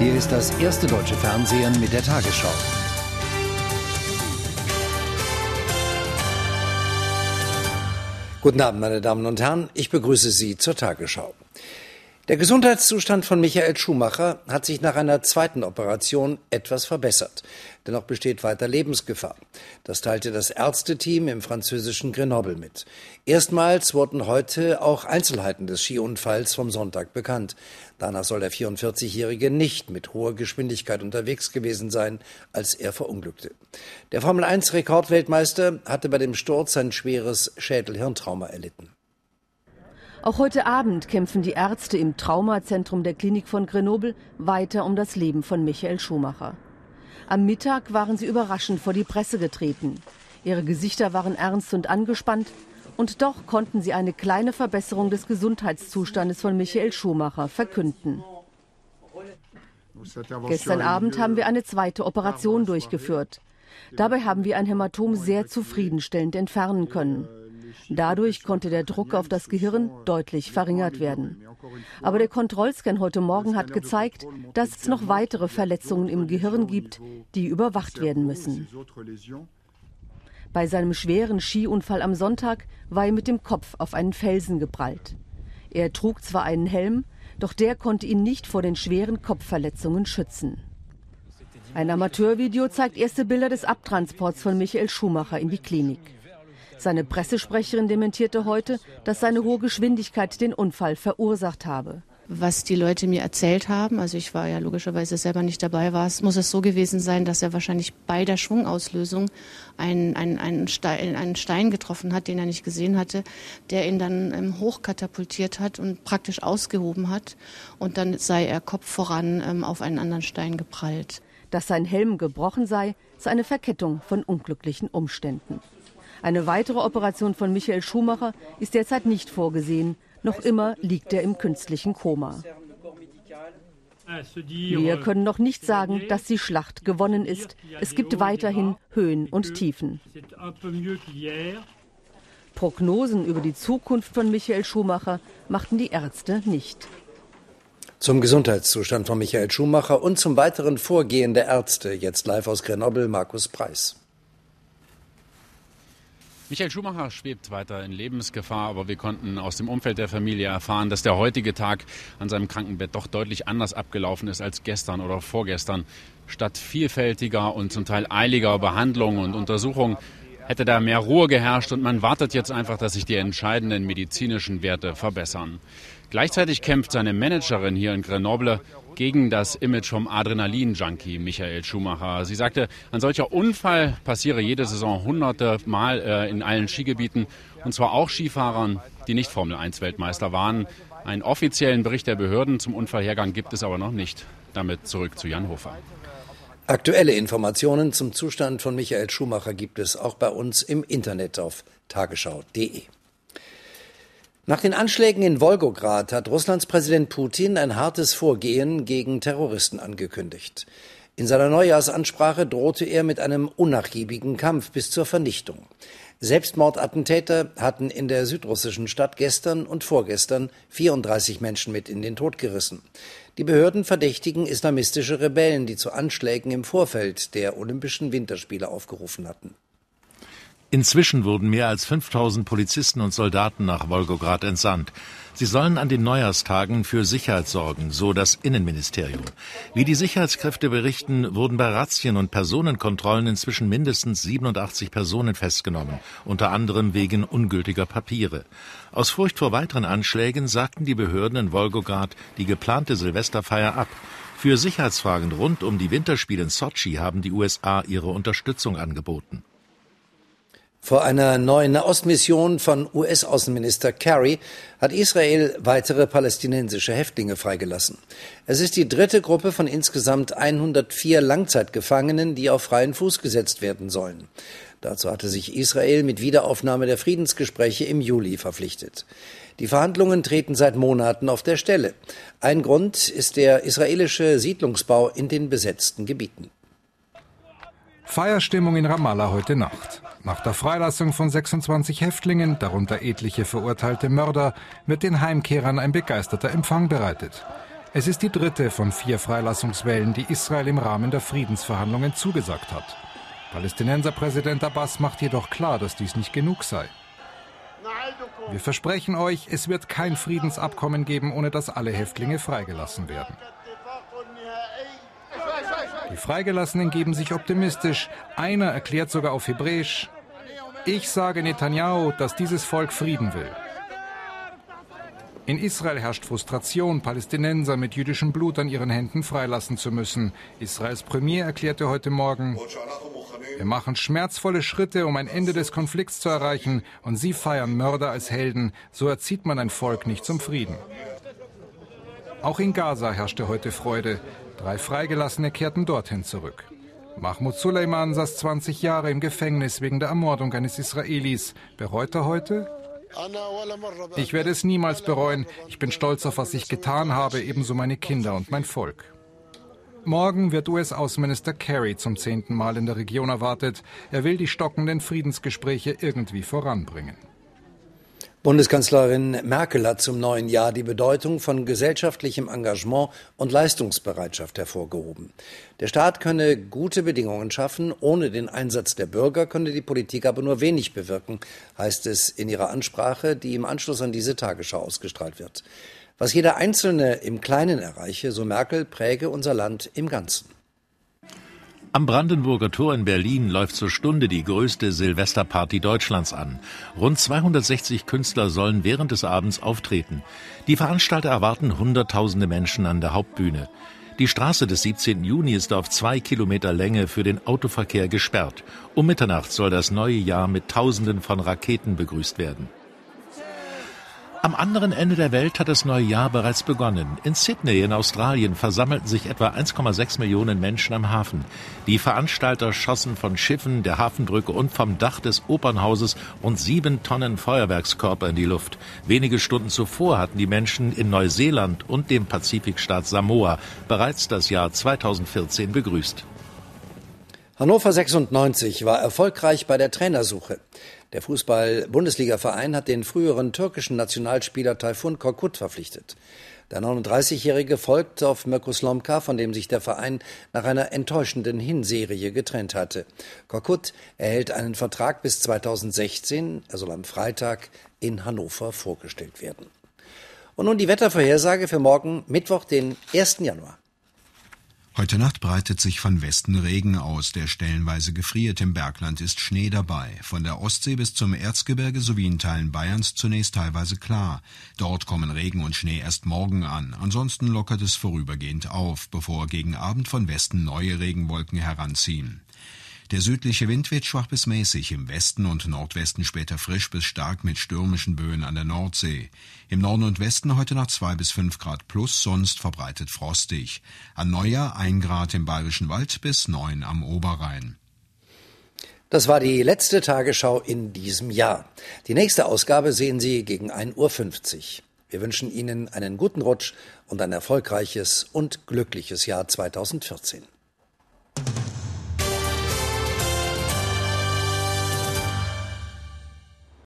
Hier ist das erste deutsche Fernsehen mit der Tagesschau. Guten Abend, meine Damen und Herren. Ich begrüße Sie zur Tagesschau. Der Gesundheitszustand von Michael Schumacher hat sich nach einer zweiten Operation etwas verbessert. Dennoch besteht weiter Lebensgefahr. Das teilte das Ärzteteam im französischen Grenoble mit. Erstmals wurden heute auch Einzelheiten des Skiunfalls vom Sonntag bekannt. Danach soll der 44-Jährige nicht mit hoher Geschwindigkeit unterwegs gewesen sein, als er verunglückte. Der Formel-1-Rekordweltmeister hatte bei dem Sturz ein schweres Schädel-Hirntrauma erlitten. Auch heute Abend kämpfen die Ärzte im Traumazentrum der Klinik von Grenoble weiter um das Leben von Michael Schumacher. Am Mittag waren sie überraschend vor die Presse getreten. Ihre Gesichter waren ernst und angespannt. Und doch konnten sie eine kleine Verbesserung des Gesundheitszustandes von Michael Schumacher verkünden. Gestern Abend haben wir eine zweite Operation durchgeführt. Dabei haben wir ein Hämatom sehr zufriedenstellend entfernen können. Dadurch konnte der Druck auf das Gehirn deutlich verringert werden. Aber der Kontrollscan heute Morgen hat gezeigt, dass es noch weitere Verletzungen im Gehirn gibt, die überwacht werden müssen. Bei seinem schweren Skiunfall am Sonntag war er mit dem Kopf auf einen Felsen geprallt. Er trug zwar einen Helm, doch der konnte ihn nicht vor den schweren Kopfverletzungen schützen. Ein Amateurvideo zeigt erste Bilder des Abtransports von Michael Schumacher in die Klinik. Seine Pressesprecherin dementierte heute, dass seine hohe Geschwindigkeit den Unfall verursacht habe. Was die Leute mir erzählt haben, also ich war ja logischerweise selber nicht dabei, muss es so gewesen sein, dass er wahrscheinlich bei der Schwungauslösung einen Stein getroffen hat, den er nicht gesehen hatte, der ihn dann hochkatapultiert hat und praktisch ausgehoben hat. Und dann sei er Kopf voran auf einen anderen Stein geprallt. Dass sein Helm gebrochen sei, ist eine Verkettung von unglücklichen Umständen. Eine weitere Operation von Michael Schumacher ist derzeit nicht vorgesehen. Noch immer liegt er im künstlichen Koma. Wir können noch nicht sagen, dass die Schlacht gewonnen ist. Es gibt weiterhin Höhen und Tiefen. Prognosen über die Zukunft von Michael Schumacher machten die Ärzte nicht. Zum Gesundheitszustand von Michael Schumacher und zum weiteren Vorgehen der Ärzte, jetzt live aus Grenoble, Markus Preis. Michael Schumacher schwebt weiter in Lebensgefahr, aber wir konnten aus dem Umfeld der Familie erfahren, dass der heutige Tag an seinem Krankenbett doch deutlich anders abgelaufen ist als gestern oder vorgestern. Statt vielfältiger und zum Teil eiliger Behandlung und Untersuchung hätte da mehr Ruhe geherrscht und man wartet jetzt einfach, dass sich die entscheidenden medizinischen Werte verbessern. Gleichzeitig kämpft seine Managerin hier in Grenoble gegen das Image vom Adrenalin-Junkie Michael Schumacher. Sie sagte, ein solcher Unfall passiere jede Saison hunderte Mal in allen Skigebieten. Und zwar auch Skifahrern, die nicht Formel-1-Weltmeister waren. Einen offiziellen Bericht der Behörden zum Unfallhergang gibt es aber noch nicht. Damit zurück zu Jan Hofer. Aktuelle Informationen zum Zustand von Michael Schumacher gibt es auch bei uns im Internet auf tagesschau.de. Nach den Anschlägen in Wolgograd hat Russlands Präsident Putin ein hartes Vorgehen gegen Terroristen angekündigt. In seiner Neujahrsansprache drohte er mit einem unnachgiebigen Kampf bis zur Vernichtung. Selbstmordattentäter hatten in der südrussischen Stadt gestern und vorgestern 34 Menschen mit in den Tod gerissen. Die Behörden verdächtigen islamistische Rebellen, die zu Anschlägen im Vorfeld der Olympischen Winterspiele aufgerufen hatten. Inzwischen wurden mehr als 5000 Polizisten und Soldaten nach Wolgograd entsandt. Sie sollen an den Neujahrstagen für Sicherheit sorgen, so das Innenministerium. Wie die Sicherheitskräfte berichten, wurden bei Razzien und Personenkontrollen inzwischen mindestens 87 Personen festgenommen, unter anderem wegen ungültiger Papiere. Aus Furcht vor weiteren Anschlägen sagten die Behörden in Wolgograd die geplante Silvesterfeier ab. Für Sicherheitsfragen rund um die Winterspiele in Sotschi haben die USA ihre Unterstützung angeboten. Vor einer neuen Nahostmission von US-Außenminister Kerry hat Israel weitere palästinensische Häftlinge freigelassen. Es ist die dritte Gruppe von insgesamt 104 Langzeitgefangenen, die auf freien Fuß gesetzt werden sollen. Dazu hatte sich Israel mit Wiederaufnahme der Friedensgespräche im Juli verpflichtet. Die Verhandlungen treten seit Monaten auf der Stelle. Ein Grund ist der israelische Siedlungsbau in den besetzten Gebieten. Feierstimmung in Ramallah heute Nacht. Nach der Freilassung von 26 Häftlingen, darunter etliche verurteilte Mörder, wird den Heimkehrern ein begeisterter Empfang bereitet. Es ist die dritte von 4 Freilassungswellen, die Israel im Rahmen der Friedensverhandlungen zugesagt hat. Palästinenserpräsident Abbas macht jedoch klar, dass dies nicht genug sei. Wir versprechen euch, es wird kein Friedensabkommen geben, ohne dass alle Häftlinge freigelassen werden. Die Freigelassenen geben sich optimistisch. Einer erklärt sogar auf Hebräisch: Ich sage Netanyahu, dass dieses Volk Frieden will. In Israel herrscht Frustration, Palästinenser mit jüdischem Blut an ihren Händen freilassen zu müssen. Israels Premier erklärte heute Morgen: Wir machen schmerzvolle Schritte, um ein Ende des Konflikts zu erreichen, und Sie feiern Mörder als Helden. So erzieht man ein Volk nicht zum Frieden. Auch in Gaza herrschte heute Freude. 3 Freigelassene kehrten dorthin zurück. Mahmoud Suleiman saß 20 Jahre im Gefängnis wegen der Ermordung eines Israelis. Bereut er heute? Ich werde es niemals bereuen. Ich bin stolz auf, was ich getan habe, ebenso meine Kinder und mein Volk. Morgen wird US-Außenminister Kerry zum 10. Mal in der Region erwartet. Er will die stockenden Friedensgespräche irgendwie voranbringen. Bundeskanzlerin Merkel hat zum neuen Jahr die Bedeutung von gesellschaftlichem Engagement und Leistungsbereitschaft hervorgehoben. Der Staat könne gute Bedingungen schaffen, ohne den Einsatz der Bürger könne die Politik aber nur wenig bewirken, heißt es in ihrer Ansprache, die im Anschluss an diese Tagesschau ausgestrahlt wird. Was jeder Einzelne im Kleinen erreiche, so Merkel, präge unser Land im Ganzen. Am Brandenburger Tor in Berlin läuft zur Stunde die größte Silvesterparty Deutschlands an. Rund 260 Künstler sollen während des Abends auftreten. Die Veranstalter erwarten Hunderttausende Menschen an der Hauptbühne. Die Straße des 17. Juni ist auf 2 Kilometer Länge für den Autoverkehr gesperrt. Um Mitternacht soll das neue Jahr mit Tausenden von Raketen begrüßt werden. Am anderen Ende der Welt hat das neue Jahr bereits begonnen. In Sydney in Australien versammelten sich etwa 1,6 Millionen Menschen am Hafen. Die Veranstalter schossen von Schiffen, der Hafenbrücke und vom Dach des Opernhauses rund 7 Tonnen Feuerwerkskörper in die Luft. Wenige Stunden zuvor hatten die Menschen in Neuseeland und dem Pazifikstaat Samoa bereits das Jahr 2014 begrüßt. Hannover 96 war erfolgreich bei der Trainersuche. Der Fußball-Bundesliga-Verein hat den früheren türkischen Nationalspieler Tayfun Korkut verpflichtet. Der 39-Jährige folgt auf Mirko Slomka, von dem sich der Verein nach einer enttäuschenden Hinserie getrennt hatte. Korkut erhält einen Vertrag bis 2016. Er soll am Freitag in Hannover vorgestellt werden. Und nun die Wettervorhersage für morgen, Mittwoch, den 1. Januar. Heute Nacht breitet sich von Westen Regen aus, der stellenweise gefriert. Im Bergland ist Schnee dabei. Von der Ostsee bis zum Erzgebirge sowie in Teilen Bayerns zunächst teilweise klar. Dort kommen Regen und Schnee erst morgen an. Ansonsten lockert es vorübergehend auf, bevor gegen Abend von Westen neue Regenwolken heranziehen. Der südliche Wind wird schwach bis mäßig, im Westen und Nordwesten später frisch bis stark mit stürmischen Böen an der Nordsee. Im Norden und Westen heute Nacht 2 bis 5 Grad plus, sonst verbreitet frostig. An Neujahr 1 Grad im Bayerischen Wald bis 9 am Oberrhein. Das war die letzte Tagesschau in diesem Jahr. Die nächste Ausgabe sehen Sie gegen 1:50 Uhr. Wir wünschen Ihnen einen guten Rutsch und ein erfolgreiches und glückliches Jahr 2014.